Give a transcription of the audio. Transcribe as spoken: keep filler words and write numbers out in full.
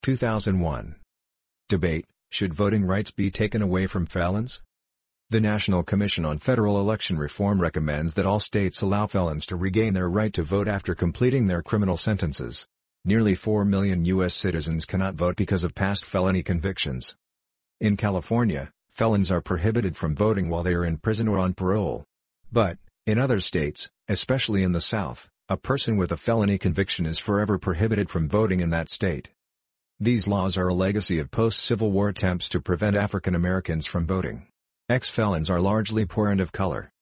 two thousand one. Debate: should voting rights be taken away from felons? The National Commission on Federal Election Reform recommends that all states allow felons to regain their right to vote after completing their criminal sentences. Nearly four million U S citizens cannot vote because of past felony convictions. In California, felons are prohibited from voting while they are in prison or on parole. But, in other states, especially in the South, a person with a felony conviction is forever prohibited from voting in that state. These laws are a legacy of post-Civil War attempts to prevent African Americans from voting. Ex-felons are largely poor and of color.